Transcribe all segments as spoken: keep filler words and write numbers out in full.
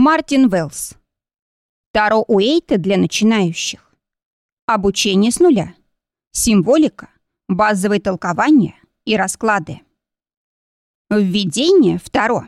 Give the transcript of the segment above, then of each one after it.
Мартин Веллс. Таро Уэйта для начинающих. Обучение с нуля. Символика, базовые толкования и расклады. Введение в Таро.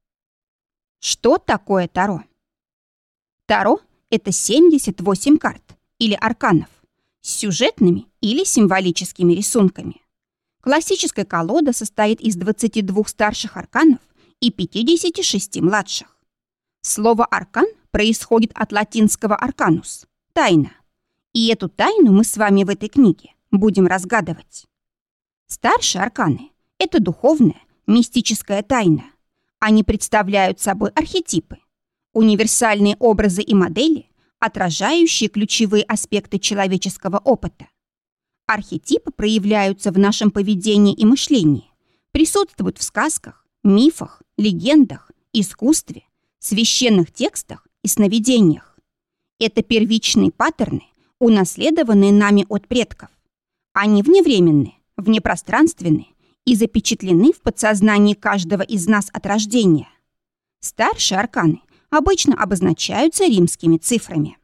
Что такое Таро? Таро — это семьдесят восемь карт или арканов с сюжетными или символическими рисунками. Классическая колода состоит из двадцати двух старших арканов и пятидесяти шести младших. Слово «аркан» происходит от латинского «арканус» — тайна. И эту тайну мы с вами в этой книге будем разгадывать. Старшие арканы — это духовная, мистическая тайна. Они представляют собой архетипы, универсальные образы и модели, отражающие ключевые аспекты человеческого опыта. Архетипы проявляются в нашем поведении и мышлении, присутствуют в сказках, мифах, легендах, искусстве, священных текстах и сновидениях. Это первичные паттерны, унаследованные нами от предков. Они вневременные, внепространственные и запечатлены в подсознании каждого из нас от рождения. Старшие арканы обычно обозначаются римскими цифрами.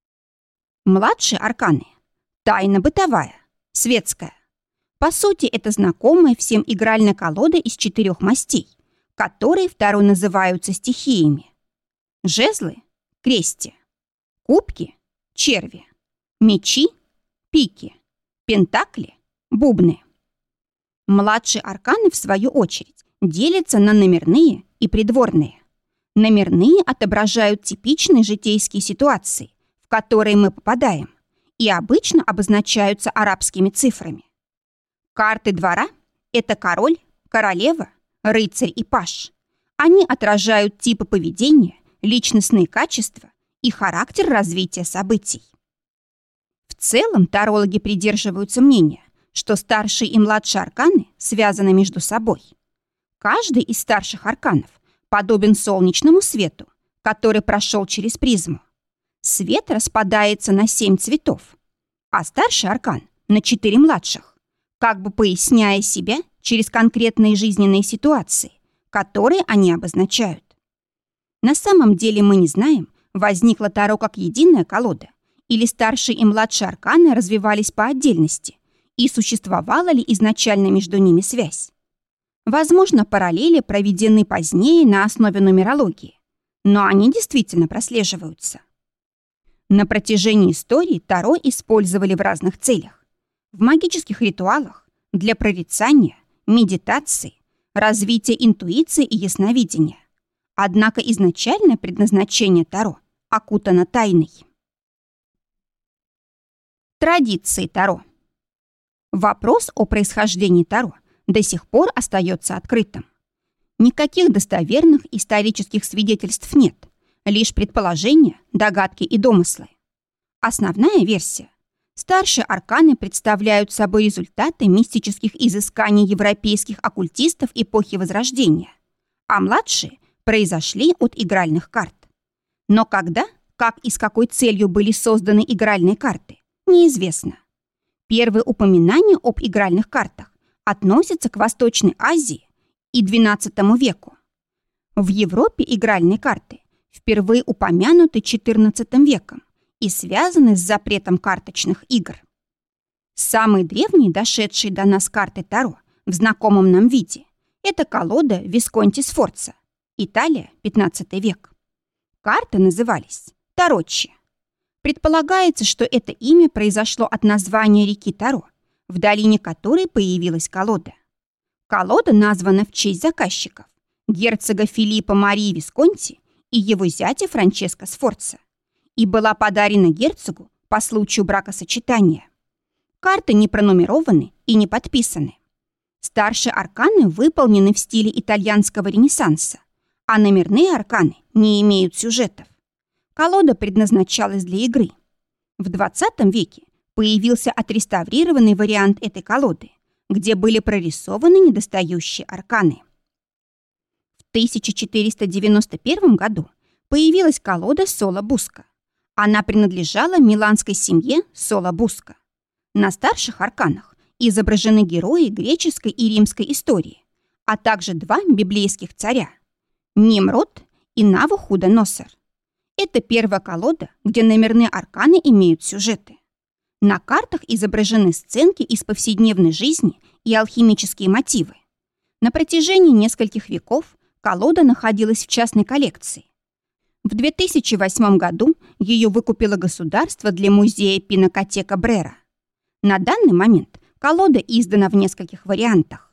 Младшие арканы — тайна бытовая, светская. По сути, это знакомая всем игральная колода из четырех мастей, которые второй называются стихиями. Жезлы — крести, кубки — черви, мечи — пики, пентакли — бубны. Младшие арканы, в свою очередь, делятся на номерные и придворные. Номерные отображают типичные житейские ситуации, в которые мы попадаем, и обычно обозначаются арабскими цифрами. Карты двора — это король, королева, рыцарь и паж. Они отражают типы поведения, личностные качества и характер развития событий. В целом тарологи придерживаются мнения, что старшие и младшие арканы связаны между собой. Каждый из старших арканов подобен солнечному свету, который прошел через призму. Свет распадается на семь цветов, а старший аркан — на четыре младших, как бы поясняя себя через конкретные жизненные ситуации, которые они обозначают. На самом деле мы не знаем, возникла Таро как единая колода, или старшие и младшие арканы развивались по отдельности, и существовала ли изначально между ними связь. Возможно, параллели проведены позднее на основе нумерологии, но они действительно прослеживаются. На протяжении истории Таро использовали в разных целях. В магических ритуалах, для прорицания, медитации, развития интуиции и ясновидения. Однако изначальное предназначение Таро окутано тайной. Традиции Таро. Вопрос о происхождении Таро до сих пор остается открытым. Никаких достоверных исторических свидетельств нет, лишь предположения, догадки и домыслы. Основная версия. Старшие арканы представляют собой результаты мистических изысканий европейских оккультистов эпохи Возрождения, а младшие произошли от игральных карт. Но когда, как и с какой целью были созданы игральные карты, неизвестно. Первые упоминания об игральных картах относятся к Восточной Азии и двенадцатому веку. В Европе игральные карты впервые упомянуты четырнадцатым веком и связаны с запретом карточных игр. Самые древние, дошедшие до нас карты Таро в знакомом нам виде, это колода Висконти Сфорца, Италия, пятнадцатый век. Карты назывались Тароччи. Предполагается, что это имя произошло от названия реки Таро, в долине которой появилась колода. Колода названа в честь заказчиков – герцога Филиппо Марии Висконти и его зятя Франческо Сфорца, и была подарена герцогу по случаю бракосочетания. Карты не пронумерованы и не подписаны. Старшие арканы выполнены в стиле итальянского ренессанса, а номерные арканы не имеют сюжетов. Колода предназначалась для игры. В двадцатом веке появился отреставрированный вариант этой колоды, где были прорисованы недостающие арканы. В тысяча четыреста девяносто первом году появилась колода Соло Буско. Она принадлежала миланской семье Соло Буско. На старших арканах изображены герои греческой и римской истории, а также два библейских царя – Нимрод и Навуходоносор. Это первая колода, где номерные арканы имеют сюжеты. На картах изображены сценки из повседневной жизни и алхимические мотивы. На протяжении нескольких веков колода находилась в частной коллекции. В две тысячи восьмом году ее выкупило государство для музея Пинакотека Брера. На данный момент колода издана в нескольких вариантах.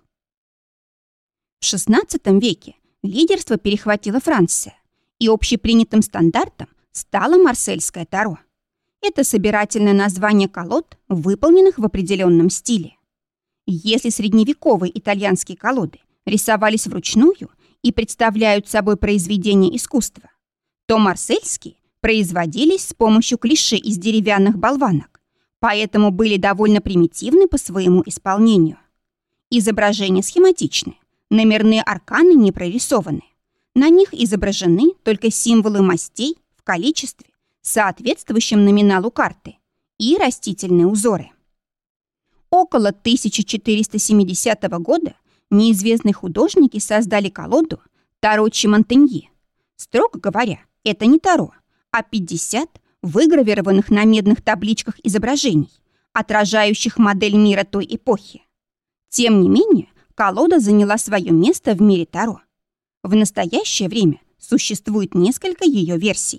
В шестнадцатом веке лидерство перехватила Франция, и общепринятым стандартом стало марсельское таро. Это собирательное название колод, выполненных в определенном стиле. Если средневековые итальянские колоды рисовались вручную и представляют собой произведение искусства, то марсельские производились с помощью клише из деревянных болванок, поэтому были довольно примитивны по своему исполнению. Изображения схематичны, номерные арканы не прорисованы. На них изображены только символы мастей в количестве, соответствующем номиналу карты, и растительные узоры. Около тысяча четыреста семидесятого года неизвестные художники создали колоду Таро Чимонтеньи. Строго говоря, это не Таро, а пятьдесят выгравированных на медных табличках изображений, отражающих модель мира той эпохи. Тем не менее, колода заняла свое место в мире Таро. В настоящее время существует несколько ее версий.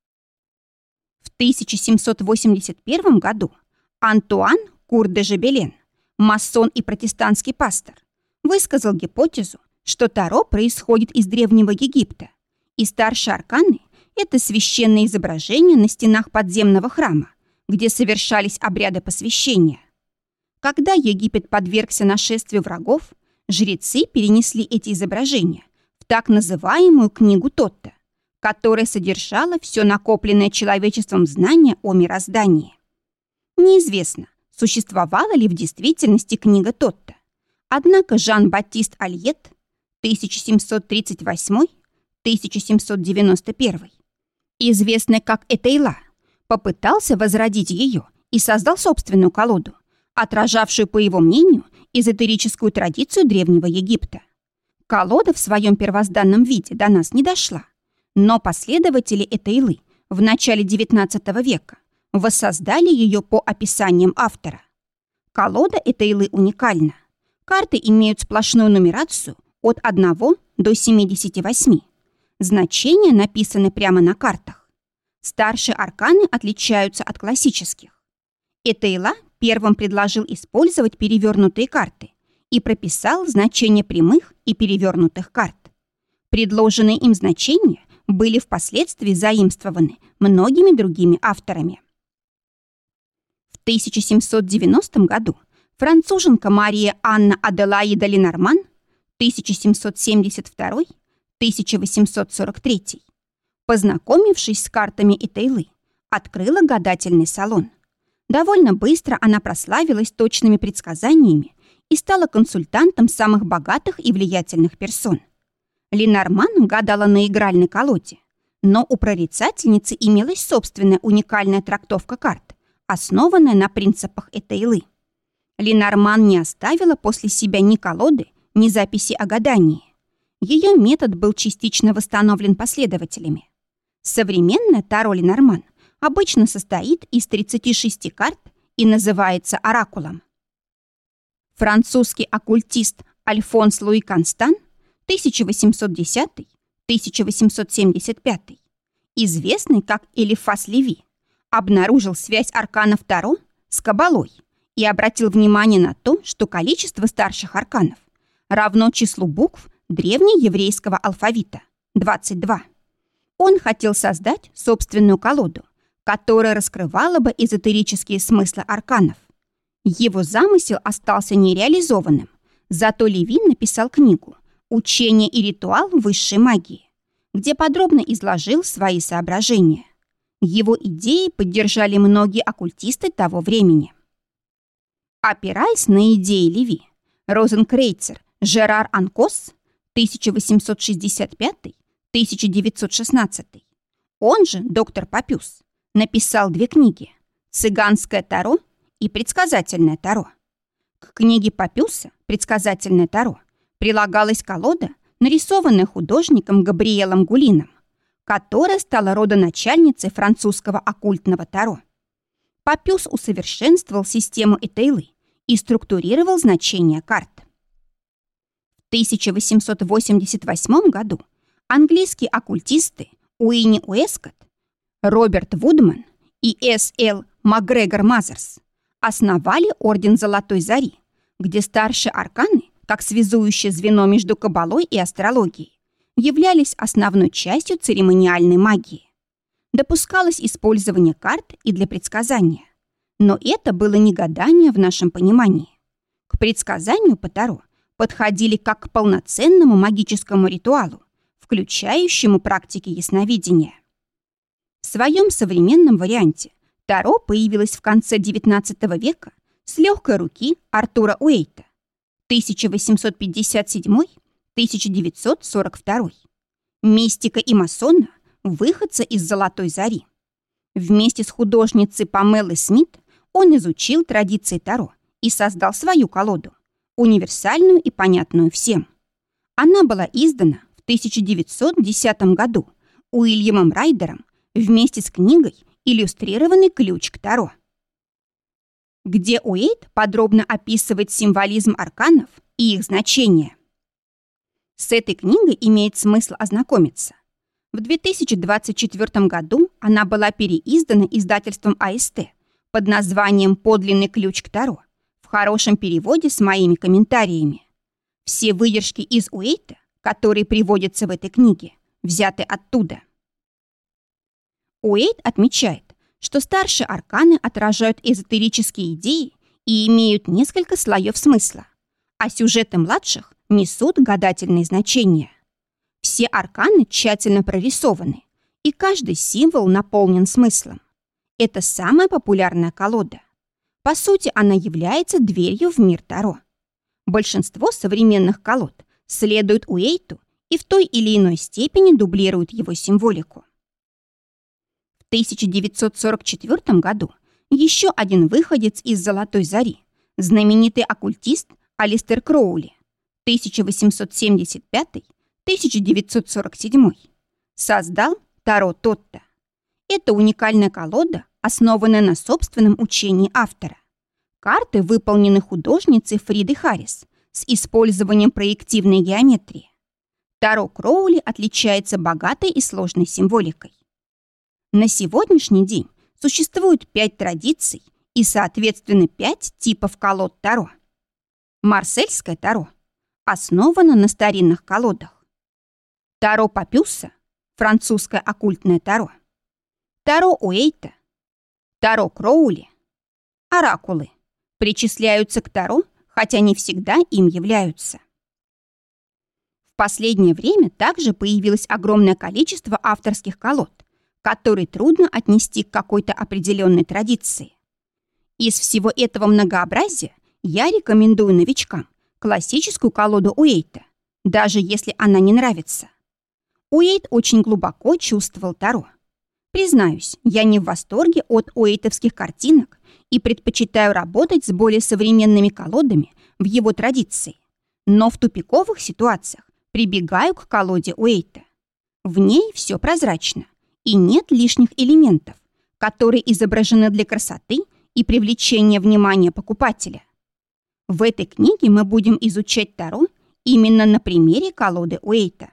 В тысяча семьсот восемьдесят первом году Антуан Кур де Жебелен, масон и протестантский пастор, высказал гипотезу, что Таро происходит из Древнего Египта, и старшие арканы — это священные изображения на стенах подземного храма, где совершались обряды посвящения. Когда Египет подвергся нашествию врагов, жрецы перенесли эти изображения в так называемую книгу Тотта, которая содержала все накопленное человечеством знание о мироздании. Неизвестно, существовала ли в действительности книга Тотта. Однако Жан-Батист Альет тысяча семьсот тридцать восьмой — тысяча семьсот девяносто первый, известный как Этейла, попытался возродить ее и создал собственную колоду, отражавшую, по его мнению, эзотерическую традицию Древнего Египта. Колода в своем первозданном виде до нас не дошла, но последователи Этейлы в начале девятнадцатого века воссоздали ее по описаниям автора. Колода Этейлы уникальна. Карты имеют сплошную нумерацию от одного до семидесяти восьми. Значения написаны прямо на картах. Старшие арканы отличаются от классических. Этейла первым предложил использовать перевернутые карты и прописал значения прямых и перевернутых карт. Предложенные им значения были впоследствии заимствованы многими другими авторами. В тысяча семьсот девяностом году француженка Мария Анна Аделаида Ленорман тысяча семьсот семьдесят второй — тысяча восемьсот сорок третий, познакомившись с картами Этейлы, открыла гадательный салон. Довольно быстро она прославилась точными предсказаниями и стала консультантом самых богатых и влиятельных персон. Ленорман гадала на игральной колоде, но у прорицательницы имелась собственная уникальная трактовка карт, основанная на принципах Этейлы. Ленорман не оставила после себя ни колоды, ни записи о гадании. Ее метод был частично восстановлен последователями. Современное Таро Ленорман обычно состоит из тридцати шести карт и называется оракулом. Французский оккультист Альфонс Луи Констан тысяча восемьсот десятый — тысяча восемьсот семьдесят пятый, известный как Элифас Леви, обнаружил связь арканов Таро с Кабалой и обратил внимание на то, что количество старших арканов равно числу букв древнееврейского алфавита — двадцать два. Он хотел создать собственную колоду, которая раскрывала бы эзотерические смыслы арканов. Его замысел остался нереализованным, зато Леви написал книгу «Учение и ритуал высшей магии», где подробно изложил свои соображения. Его идеи поддержали многие оккультисты того времени. Опираясь на идеи Леви, Розенкрейцер Жерар Анкос тысяча восемьсот шестьдесят пятый — тысяча девятьсот шестнадцатый, он же доктор Папюс, написал две книги «Цыганское Таро» и «Предсказательное Таро». К книге Папюса «Предсказательное Таро» прилагалась колода, нарисованная художником Габриэлом Гулином. которая стала родоначальницей французского оккультного Таро. Папюс усовершенствовал систему Этейлы и структурировал значения карт. В тысяча восемьсот восемьдесят восьмом году английские оккультисты Уинни Уэскотт, Роберт Вудман и С Л Макгрегор Мазерс основали Орден Золотой Зари, где старшие арканы, как связующее звено между каббалой и астрологией, являлись основной частью церемониальной магии. Допускалось использование карт и для предсказания. Но это было не гадание в нашем понимании. К предсказанию по Таро подходили как к полноценному магическому ритуалу, включающему практики ясновидения. В своем современном варианте Таро появилось в конце девятнадцатого века с легкой руки Артура Уэйта тысяча восемьсот пятьдесят седьмой — тысяча девятьсот сорок второй. Мистика и масона, выходца из Золотой Зари. Вместе с художницей Памелой Смит он изучил традиции Таро и создал свою колоду, универсальную и понятную всем. Она была издана в тысяча девятьсот десятом году Уильямом Райдером вместе с книгой «Иллюстрированный ключ к Таро», где Уэйт подробно описывает символизм арканов и их значения. С этой книгой имеет смысл ознакомиться. В две тысячи двадцать четвёртом году она была переиздана издательством А Эс Тэ под названием «Подлинный ключ к Таро» в хорошем переводе с моими комментариями. Все выдержки из Уэйта, которые приводятся в этой книге, взяты оттуда. Уэйт отмечает, что старшие арканы отражают эзотерические идеи и имеют несколько слоев смысла, а сюжеты младших несут гадательные значения. Все арканы тщательно прорисованы, и каждый символ наполнен смыслом. Это самая популярная колода. По сути, она является дверью в мир Таро. Большинство современных колод следуют Уэйту и в той или иной степени дублируют его символику. В тысяча девятьсот сорок четвёртом году еще один выходец из Золотой Зари, знаменитый оккультист Алистер Кроули, тысяча восемьсот семьдесят пятый — тысяча девятьсот сорок седьмой, создал Таро Тотто. Это уникальная колода, основанная на собственном учении автора. Карты выполнены художницей Фридой Харрис с использованием проективной геометрии. Таро Кроули отличается богатой и сложной символикой. На сегодняшний день существует пять традиций и, соответственно, пять типов колод Таро. Марсельское Таро основано на старинных колодах. Таро Папюса, французское оккультное Таро. Таро Уэйта. Таро Кроули. Оракулы причисляются к Таро, хотя не всегда им являются. В последнее время также появилось огромное количество авторских колод, которые трудно отнести к какой-то определенной традиции. Из всего этого многообразия я рекомендую новичкам классическую колоду Уэйта, даже если она не нравится. Уэйт очень глубоко чувствовал Таро. Признаюсь, я не в восторге от уэйтовских картинок и предпочитаю работать с более современными колодами в его традиции, но в тупиковых ситуациях прибегаю к колоде Уэйта. В ней все прозрачно, и нет лишних элементов, которые изображены для красоты и привлечения внимания покупателя. В этой книге мы будем изучать Таро именно на примере колоды Уэйта.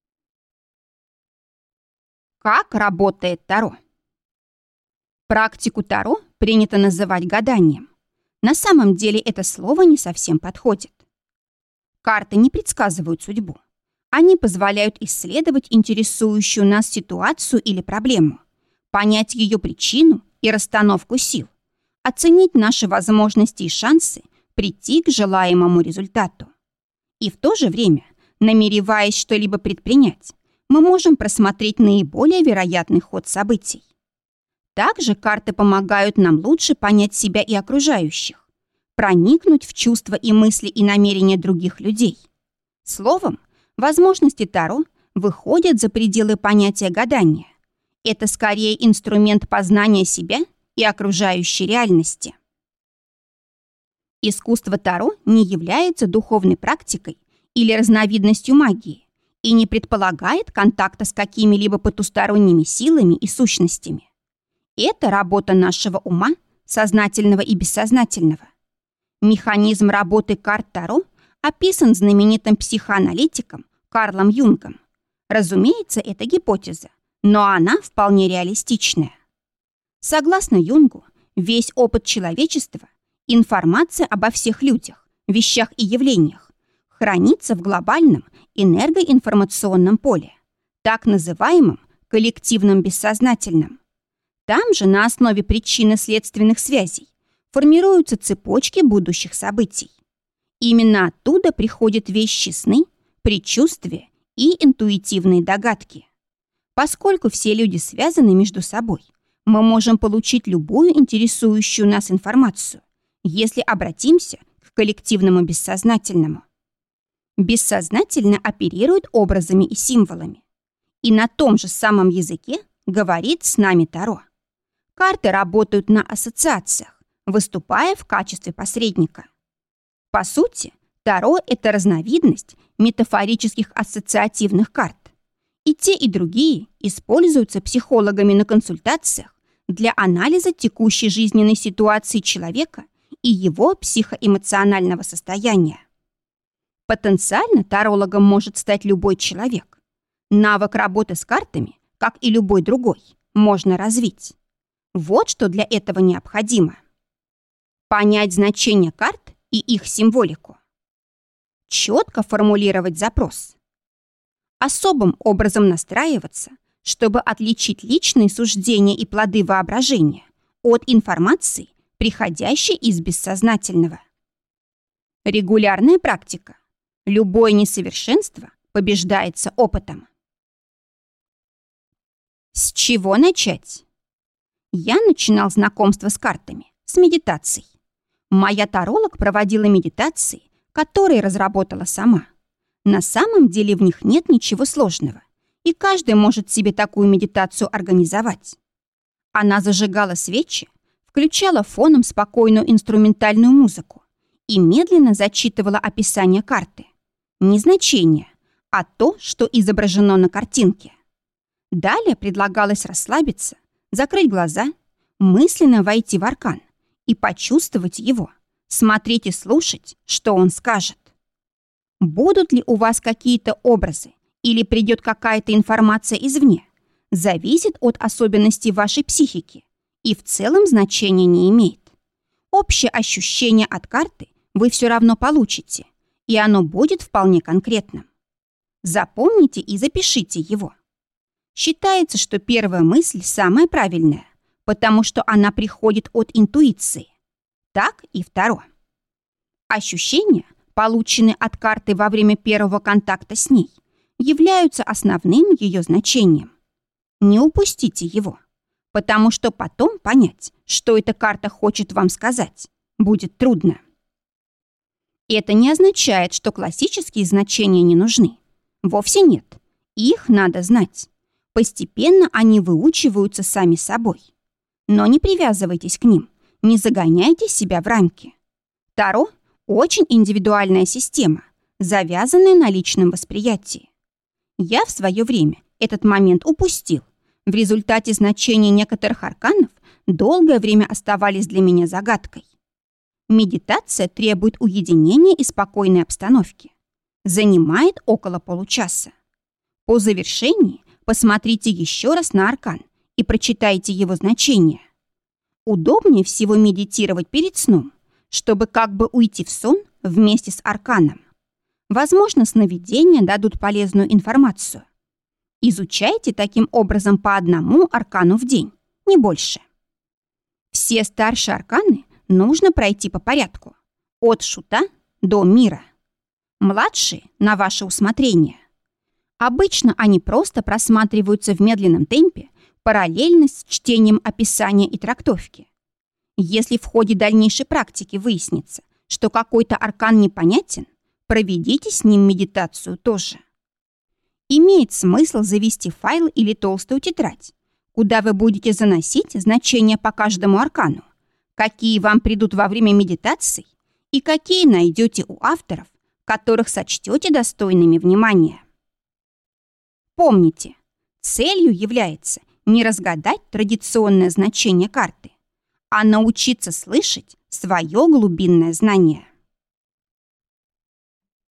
Как работает Таро? Практику Таро принято называть гаданием. На самом деле это слово не совсем подходит. Карты не предсказывают судьбу. Они позволяют исследовать интересующую нас ситуацию или проблему, понять ее причину и расстановку сил, оценить наши возможности и шансы прийти к желаемому результату. И в то же время, намереваясь что-либо предпринять, мы можем просмотреть наиболее вероятный ход событий. Также карты помогают нам лучше понять себя и окружающих, проникнуть в чувства и мысли и намерения других людей. Словом, возможности Таро выходят за пределы понятия гадания. Это скорее инструмент познания себя и окружающей реальности. Искусство Таро не является духовной практикой или разновидностью магии и не предполагает контакта с какими-либо потусторонними силами и сущностями. Это работа нашего ума, сознательного и бессознательного. Механизм работы карт Таро описан знаменитым психоаналитиком Карлом Юнгом. Разумеется, это гипотеза, но она вполне реалистичная. Согласно Юнгу, весь опыт человечества, информация обо всех людях, вещах и явлениях хранится в глобальном энергоинформационном поле, так называемом коллективном бессознательном. Там же на основе причинно-следственных связей формируются цепочки будущих событий. Именно оттуда приходят вещи сны, предчувствия и интуитивные догадки. Поскольку все люди связаны между собой, мы можем получить любую интересующую нас информацию, если обратимся к коллективному бессознательному. Бессознательно оперирует образами и символами. И на том же самом языке говорит с нами Таро. Карты работают на ассоциациях, выступая в качестве посредника. По сути, Таро — это разновидность метафорических ассоциативных карт. И те, и другие используются психологами на консультациях для анализа текущей жизненной ситуации человека и его психоэмоционального состояния. Потенциально тарологом может стать любой человек. Навык работы с картами, как и любой другой, можно развить. Вот что для этого необходимо. Понять значение карт и их символику. Четко формулировать запрос. Особым образом настраиваться, чтобы отличить личные суждения и плоды воображения от информации, приходящей из бессознательного. Регулярная практика. Любое несовершенство побеждается опытом. С чего начать? Я начинал знакомство с картами, с медитаций. Моя таролог проводила медитации, которые разработала сама. На самом деле в них нет ничего сложного, и каждый может себе такую медитацию организовать. Она зажигала свечи, включала фоном спокойную инструментальную музыку и медленно зачитывала описание карты. Не значение, а то, что изображено на картинке. Далее предлагалось расслабиться, закрыть глаза, мысленно войти в аркан и почувствовать его, смотреть и слушать, что он скажет. Будут ли у вас какие-то образы или придет какая-то информация извне, зависит от особенностей вашей психики и в целом значения не имеет. Общее ощущение от карты вы все равно получите, и оно будет вполне конкретным. Запомните и запишите его. Считается, что первая мысль самая правильная, потому что она приходит от интуиции. Так и второе. Ощущения, полученные от карты во время первого контакта с ней, являются основным ее значением. Не упустите его, потому что потом понять, что эта карта хочет вам сказать, будет трудно. Это не означает, что классические значения не нужны. Вовсе нет. Их надо знать. Постепенно они выучиваются сами собой. Но не привязывайтесь к ним, не загоняйте себя в рамки. Таро — очень индивидуальная система, завязанная на личном восприятии. Я в свое время этот момент упустил. В результате значения некоторых арканов долгое время оставались для меня загадкой. Медитация требует уединения и спокойной обстановки. Занимает около получаса. По завершении посмотрите еще раз на аркан и прочитайте его значение. Удобнее всего медитировать перед сном, чтобы как бы уйти в сон вместе с арканом. Возможно, сновидения дадут полезную информацию. Изучайте таким образом по одному аркану в день, не больше. Все старшие арканы нужно пройти по порядку, от шута до мира. Младшие — на ваше усмотрение. Обычно они просто просматриваются в медленном темпе параллельно с чтением описания и трактовки. Если в ходе дальнейшей практики выяснится, что какой-то аркан непонятен, проведите с ним медитацию тоже. Имеет смысл завести файл или толстую тетрадь, куда вы будете заносить значения по каждому аркану, какие вам придут во время медитаций и какие найдете у авторов, которых сочтете достойными внимания. Помните, целью является не разгадать традиционное значение карты, а научиться слышать свое глубинное знание.